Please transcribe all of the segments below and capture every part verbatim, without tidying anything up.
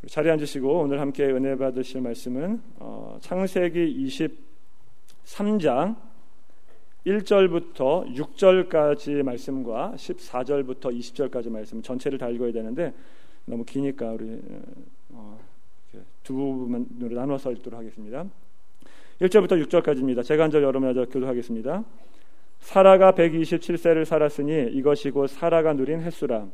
자리에 앉으시고 오늘 함께 은혜 받으실 말씀은 어, 창세기 이십삼 장 일 절부터 육 절까지 말씀과 십사 절부터 이십 절까지 말씀 전체를 다 읽어야 되는데 너무 기니까 우리 어, 두 부분으로 나눠서 읽도록 하겠습니다. 일 절부터 육 절까지입니다. 제가 한 절 여러분 한 절 교도하겠습니다. 사라가 백이십칠 세를 살았으니 이것이 곧 사라가 누린 횟수라.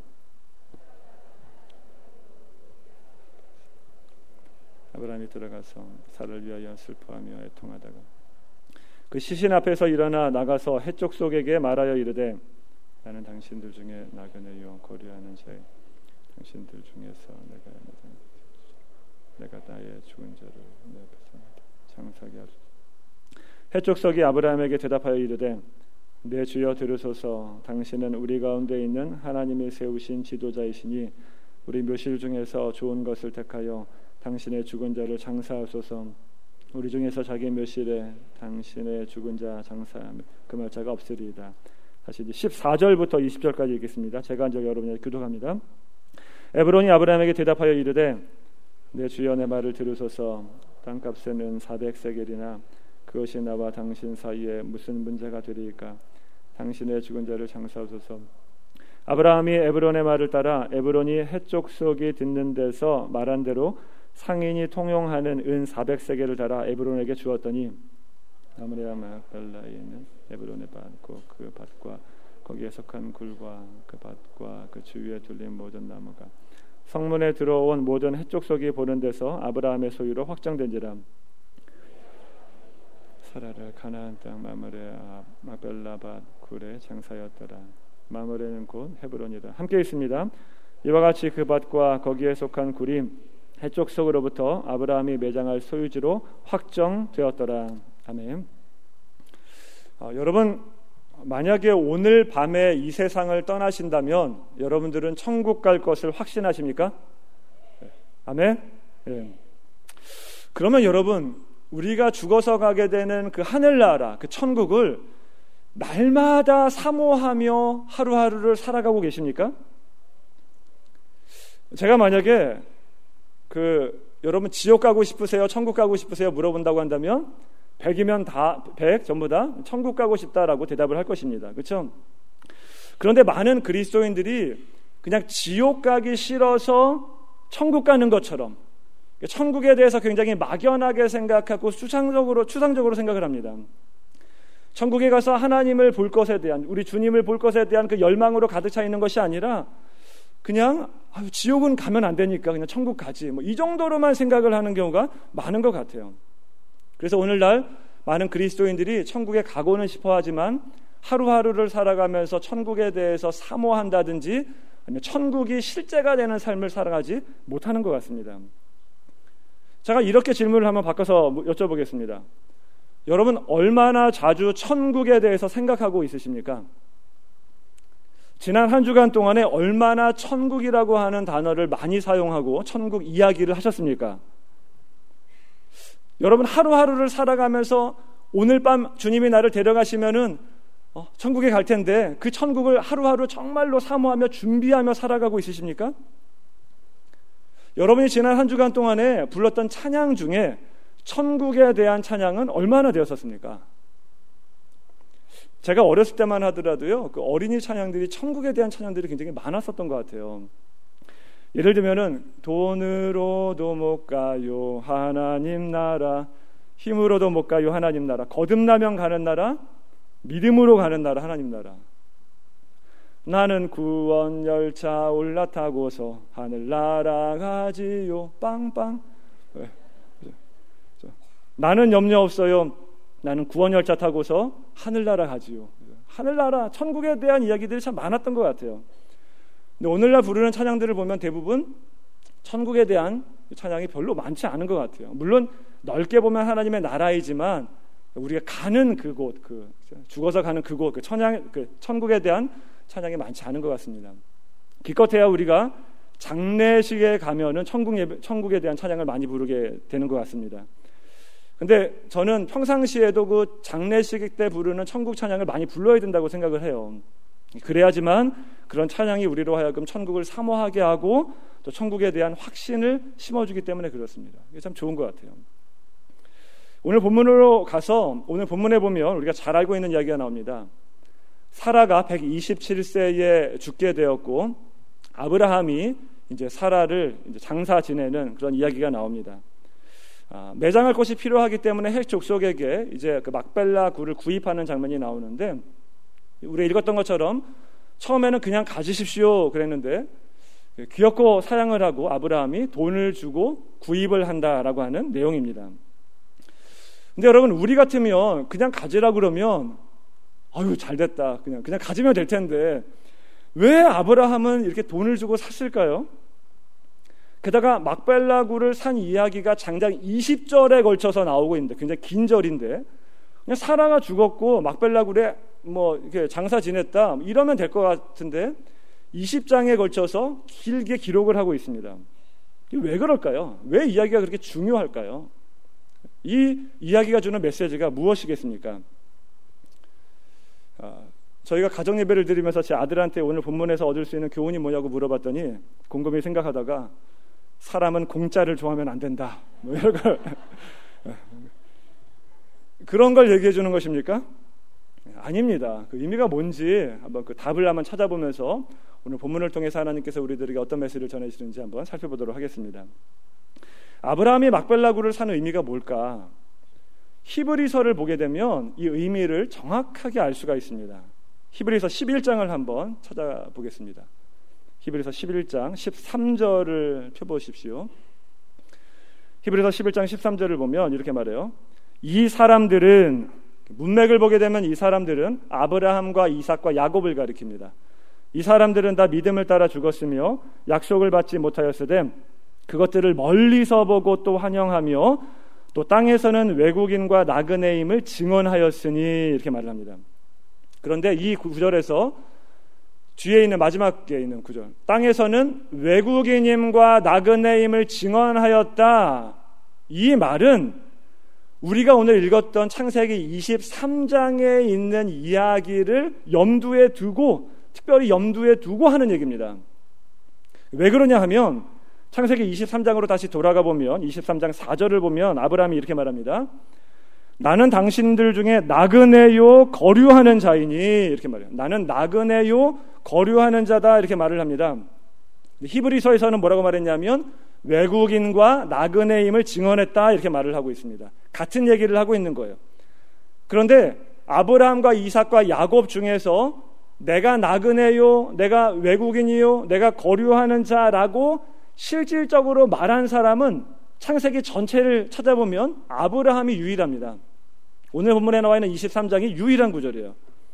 아브라함이 들어가서 사라를 위하여 슬퍼하며 애통하다가 그 시신 앞에서 일어나 나가서 해쪽 속에게 말하여 이르되 나는 당신들 중에 나그네요 고려하는 자요 당신들 중에서 내가 내가 나의 죽은 자를 내 앞에서 장사하게 하소서. 해쪽 속이 아브라함에게 대답하여 이르되 내 주여 들으소서. 당신은 우리 가운데 있는 하나님이 세우신 지도자이시니 우리 묘실 중에서 좋은 것을 택하여 당신의 죽은 자를 장사하소서. 우리 중에서 자기 묘실에 당신의 죽은 자 장사하며 금할 자가 없으리이다. 다시 십사 절부터 이십 절까지 읽겠습니다. 제가 한 절 여러분에게 교독합니다. 에브론이 아브라함에게 대답하여 이르되 내 주여 내 말을 들으소서. 땅값에는 사백 세겔이나 그것이 나와 당신 사이에 무슨 문제가 되리이까. 당신의 죽은 자를 장사하소서. 아브라함이 에브론의 말을 따라 에브론이 해쪽 속이 듣는 데서 말한 대로 상인이 통용하는 은 사백 세겔을 달아 에브론에게 주었더니 아므레아 막벨라에 있는 에브론의 밭 곧 그 밭과 거기에 속한 굴과 그 밭과 그 주위에 둘린 모든 나무가 성문에 들어온 모든 해쪽 속이 보는 데서 아브라함의 소유로 확정된지라. 사라를 가나안 땅 마므레아 막벨라 밭 굴에 장사였더라. 마므레는 곧 헤브론이다. 함께 있습니다. 이와 같이 그 밭과 거기에 속한 굴이 해쪽 속으로부터 아브라함이 매장할 소유지로 확정되었더라. 아멘. 어, 여러분 만약에 오늘 밤에 이 세상을 떠나신다면 여러분들은 천국 갈 것을 확신하십니까? 네. 아멘. 네. 그러면 여러분 우리가 죽어서 가게 되는 그 하늘나라, 그 천국을 날마다 사모하며 하루하루를 살아가고 계십니까? 제가 만약에 그 여러분 지옥 가고 싶으세요? 천국 가고 싶으세요? 물어본다고 한다면 백이면 다 백 전부 다 천국 가고 싶다라고 대답을 할 것입니다. 그렇죠? 그런데 많은 그리스도인들이 그냥 지옥 가기 싫어서 천국 가는 것처럼 천국에 대해서 굉장히 막연하게 생각하고 추상적으로 추상적으로 생각을 합니다. 천국에 가서 하나님을 볼 것에 대한 우리 주님을 볼 것에 대한 그 열망으로 가득 차 있는 것이 아니라 그냥 아유, 지옥은 가면 안 되니까 그냥 천국 가지 뭐 이 정도로만 생각을 하는 경우가 많은 것 같아요. 그래서 오늘날 많은 그리스도인들이 천국에 가고는 싶어하지만 하루하루를 살아가면서 천국에 대해서 사모한다든지 아니면 천국이 실제가 되는 삶을 살아가지 못하는 것 같습니다. 제가 이렇게 질문을 한번 바꿔서 여쭤보겠습니다. 여러분 얼마나 자주 천국에 대해서 생각하고 있으십니까? 지난 한 주간 동안에 얼마나 천국이라고 하는 단어를 많이 사용하고 천국 이야기를 하셨습니까? 여러분 하루하루를 살아가면서 오늘 밤 주님이 나를 데려가시면은 어, 천국에 갈 텐데 그 천국을 하루하루 정말로 사모하며 준비하며 살아가고 있으십니까? 여러분이 지난 한 주간 동안에 불렀던 찬양 중에 천국에 대한 찬양은 얼마나 되었었습니까? 제가 어렸을 때만 하더라도요, 그 어린이 찬양들이 천국에 대한 찬양들이 굉장히 많았었던 것 같아요. 예를 들면은 돈으로도 못 가요 하나님 나라, 힘으로도 못 가요 하나님 나라, 거듭나면 가는 나라, 믿음으로 가는 나라 하나님 나라. 나는 구원 열차 올라타고서 하늘 날아가지요 빵빵. 네. 나는 염려 없어요. 나는 구원 열차 타고서 하늘나라 가지요. 하늘나라, 천국에 대한 이야기들이 참 많았던 것 같아요. 근데 오늘날 부르는 찬양들을 보면 대부분 천국에 대한 찬양이 별로 많지 않은 것 같아요. 물론 넓게 보면 하나님의 나라이지만 우리가 가는 그곳, 그 죽어서 가는 그곳, 그 천양, 그 천국에 대한 찬양이 많지 않은 것 같습니다. 기껏해야 우리가 장례식에 가면은 천국 예배, 천국에 대한 찬양을 많이 부르게 되는 것 같습니다. 근데 저는 평상시에도 그 장례식 때 부르는 천국 찬양을 많이 불러야 된다고 생각을 해요. 그래야지만 그런 찬양이 우리로 하여금 천국을 사모하게 하고 또 또 천국에 대한 확신을 심어주기 때문에 그렇습니다. 이게 참 좋은 것 같아요. 오늘 본문으로 가서 오늘 본문에 보면 우리가 잘 알고 있는 이야기가 나옵니다. 사라가 백이십칠 세에 죽게 되었고 아브라함이 이제 사라를 이제 장사 지내는 그런 이야기가 나옵니다. 아, 매장할 것이 필요하기 때문에 헷 족속에게 이제 그 막벨라 굴을 구입하는 장면이 나오는데, 우리가 읽었던 것처럼 처음에는 그냥 가지십시오 그랬는데 귀엽고 사양을 하고 아브라함이 돈을 주고 구입을 한다라고 하는 내용입니다. 근데 여러분, 우리 같으면 그냥 가지라 그러면 아유 잘됐다, 그냥 그냥 가지면 될 텐데 왜 아브라함은 이렇게 돈을 주고 샀을까요? 게다가 막벨라 굴을 산 이야기가 장장 이십 절에 걸쳐서 나오고 있는데, 굉장히 긴 절인데, 그냥 사라가 죽었고 막벨라 굴에 뭐 이렇게 장사 지냈다 이러면 될 것 같은데 이십 장에 걸쳐서 길게 기록을 하고 있습니다. 왜 그럴까요? 왜 이야기가 그렇게 중요할까요? 이 이야기가 주는 메시지가 무엇이겠습니까? 아, 저희가 가정 예배를 드리면서 제 아들한테 오늘 본문에서 얻을 수 있는 교훈이 뭐냐고 물어봤더니 곰곰이 생각하다가 사람은 공짜를 좋아하면 안 된다, 뭐 이런 걸 그런 걸 얘기해 주는 것입니까? 아닙니다. 그 의미가 뭔지 한번 그 답을 한번 찾아보면서 오늘 본문을 통해서 하나님께서 우리들에게 어떤 메시지를 전해주시는지 한번 살펴보도록 하겠습니다. 아브라함이 막벨라 굴을 사는 의미가 뭘까? 히브리서를 보게 되면 이 의미를 정확하게 알 수가 있습니다. 히브리서 십일 장을 한번 찾아보겠습니다. 히브리서 십일 장 십삼 절을 펴보십시오. 히브리서 십일 장 십삼 절을 보면 이렇게 말해요. 이 사람들은, 문맥을 보게 되면 이 사람들은 아브라함과 이삭과 야곱을 가리킵니다. 이 사람들은 다 믿음을 따라 죽었으며 약속을 받지 못하였으되 그것들을 멀리서 보고 또 환영하며 또 땅에서는 외국인과 나그네임을 증언하였으니, 이렇게 말을 합니다. 그런데 이 구절에서 뒤에 있는 마지막에 있는 구절, 땅에서는 외국인임과 나그네임을 증언하였다, 이 말은 우리가 오늘 읽었던 창세기 이십삼 장에 있는 이야기를 염두에 두고, 특별히 염두에 두고 하는 얘기입니다. 왜 그러냐 하면 창세기 이십삼 장으로 다시 돌아가 보면 이십삼 장 사 절을 보면 아브라함이 이렇게 말합니다. 나는 당신들 중에 나그네요 거류하는 자이니, 이렇게 말해요. 나는 나그네요 거류하는 자다, 이렇게 말을 합니다. 히브리서에서는 뭐라고 말했냐면 외국인과 나그네임을 증언했다, 이렇게 말을 하고 있습니다. 같은 얘기를 하고 있는 거예요. 그런데 아브라함과 이삭과 야곱 중에서 내가 나그네요, 내가 외국인이요, 내가 거류하는 자라고 실질적으로 말한 사람은 창세기 전체를 찾아보면 아브라함이 유일합니다. 오늘 본문에 나와 있는 이십삼 장이 유일한 구절이에요.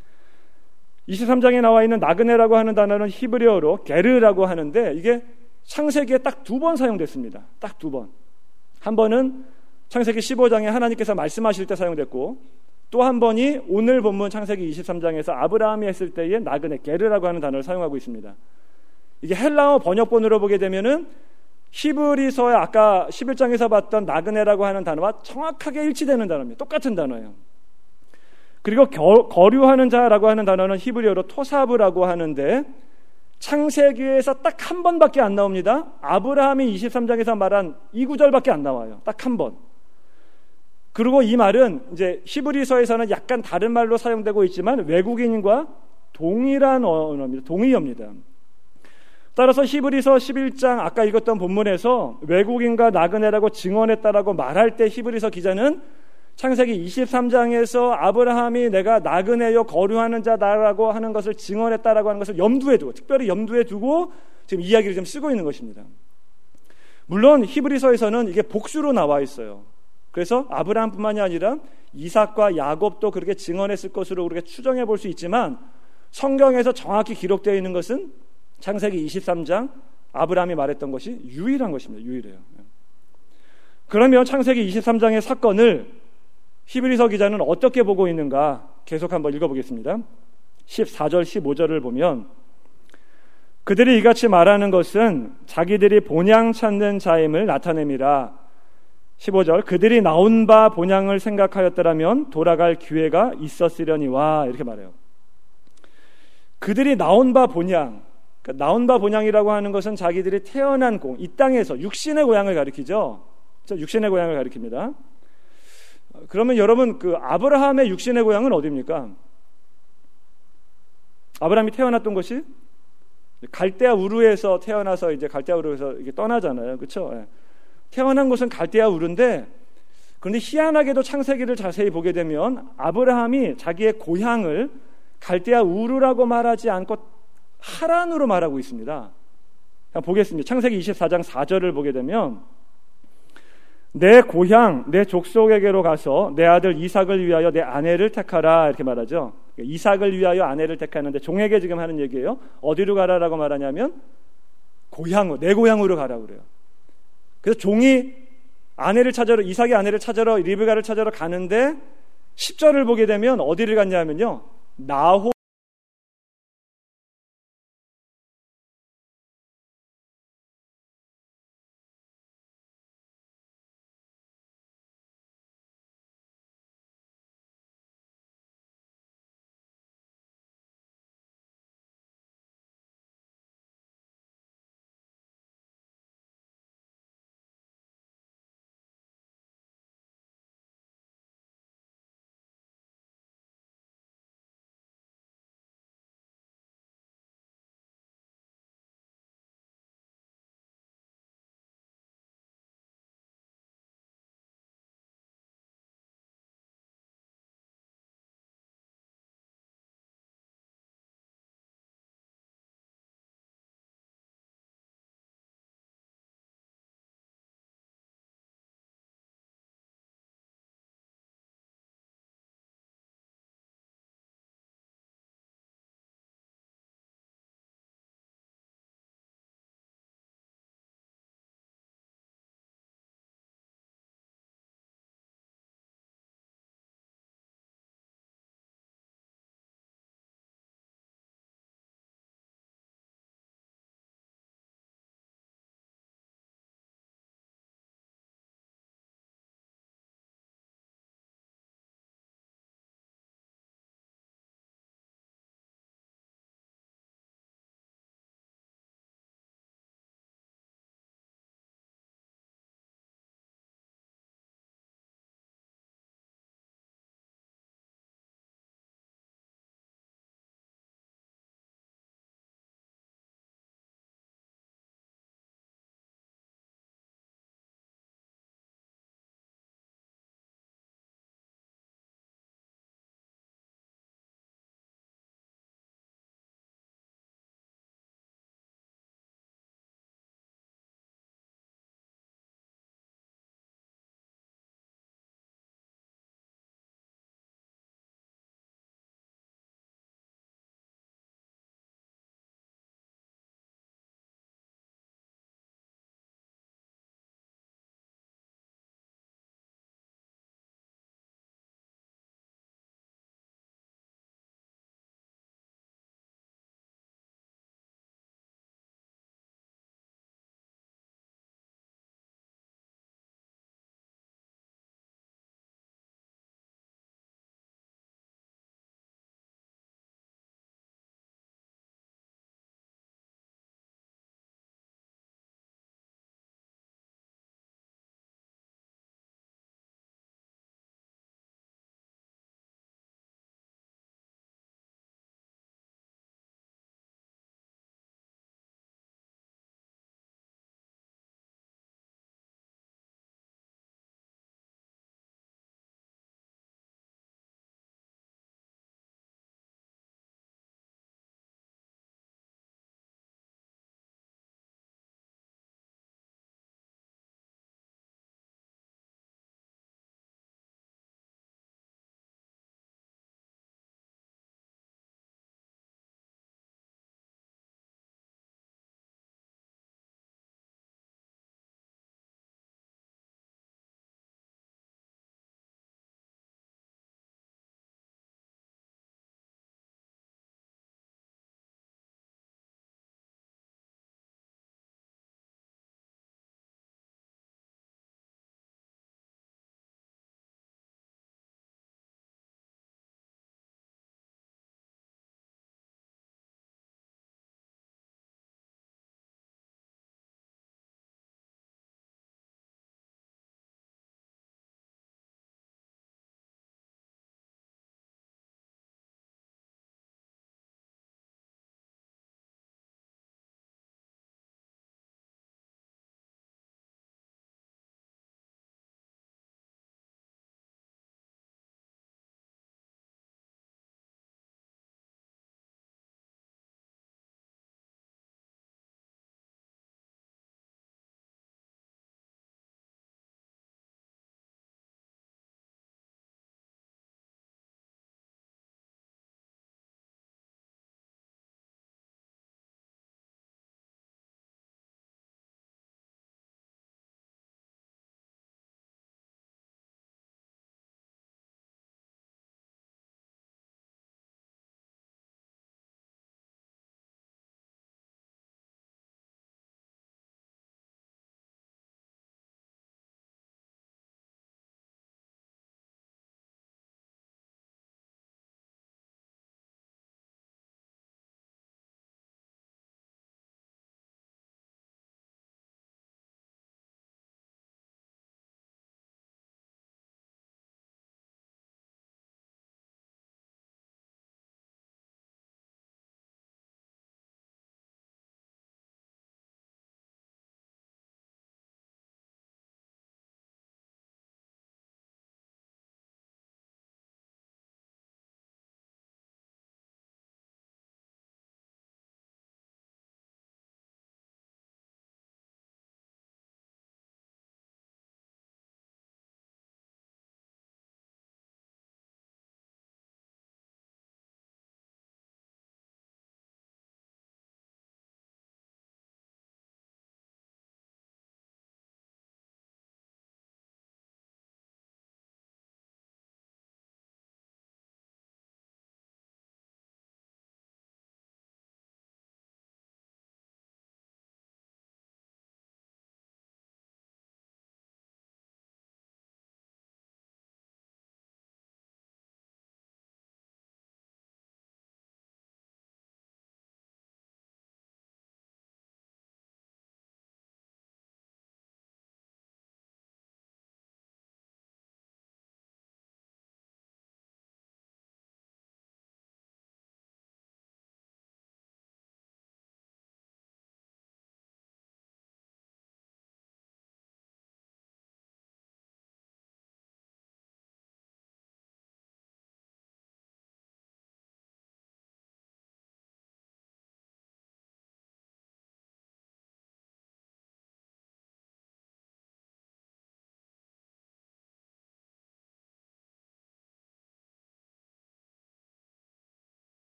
이십삼 장에 나와 있는 나그네라고 하는 단어는 히브리어로 게르라고 하는데, 이게 창세기에 딱 두 번 사용됐습니다. 딱 두 번. 한 번은 창세기 십오 장에 하나님께서 말씀하실 때 사용됐고, 또 한 번이 오늘 본문 창세기 이십삼 장에서 아브라함이 했을 때의 나그네, 게르라고 하는 단어를 사용하고 있습니다. 이게 헬라어 번역본으로 보게 되면은 히브리서의 아까 십일 장에서 봤던 나그네라고 하는 단어와 정확하게 일치되는 단어입니다. 똑같은 단어예요. 그리고 겨, 거류하는 자라고 하는 단어는 히브리어로 토사브라고 하는데 창세기에서 딱 한 번밖에 안 나옵니다. 아브라함이 이십삼 장에서 말한 이 구절밖에 안 나와요. 딱 한 번. 그리고 이 말은 이제 히브리서에서는 약간 다른 말로 사용되고 있지만 외국인과 동일한 언어입니다. 동의어입니다. 따라서 히브리서 십일 장 아까 읽었던 본문에서 외국인과 나그네라고 증언했다라고 말할 때 히브리서 기자는 창세기 이십삼 장에서 아브라함이 내가 나그네요 거류하는 자다라고 하는 것을 증언했다라고 하는 것을 염두에 두고, 특별히 염두에 두고 지금 이야기를 좀 쓰고 있는 것입니다. 물론 히브리서에서는 이게 복수로 나와 있어요. 그래서 아브라함뿐만이 아니라 이삭과 야곱도 그렇게 증언했을 것으로 우리가 추정해 볼 수 있지만 성경에서 정확히 기록되어 있는 것은 창세기 이십삼 장 아브라함이 말했던 것이 유일한 것입니다. 유일해요. 그러면 창세기 이십삼 장의 사건을 히브리서 기자는 어떻게 보고 있는가 계속 한번 읽어보겠습니다. 십사 절 십오 절을 보면 그들이 이같이 말하는 것은 자기들이 본향 찾는 자임을 나타냄이라. 십오 절 그들이 나온 바 본향을 생각하였더라면 돌아갈 기회가 있었으려니와, 이렇게 말해요. 그들이 나온 바 본향, 그러니까 나온 바 본향이라고 하는 것은 자기들이 태어난 곳, 이 땅에서 육신의 고향을 가리키죠. 육신의 고향을 가리킵니다. 그러면 여러분, 그 아브라함의 육신의 고향은 어디입니까? 아브라함이 태어났던 곳이 갈대아 우르에서 태어나서 이제 갈대아 우르에서 이렇게 떠나잖아요, 그렇죠? 태어난 곳은 갈대아 우르인데, 그런데 희한하게도 창세기를 자세히 보게 되면 아브라함이 자기의 고향을 갈대아 우르라고 말하지 않고 하란으로 말하고 있습니다. 보겠습니다. 창세기 이십사 장 사 절을 보게 되면 내 고향, 내 족속에게로 가서 내 아들 이삭을 위하여 내 아내를 택하라, 이렇게 말하죠. 이삭을 위하여 아내를 택하는데 종에게 지금 하는 얘기예요. 어디로 가라라고 말하냐면 고향으로, 내 고향으로 가라고 그래요. 그래서 종이 아내를 찾으러, 이삭의 아내를 찾으러, 리브가를 찾으러 가는데 십 절을 보게 되면 어디를 갔냐면요, 나호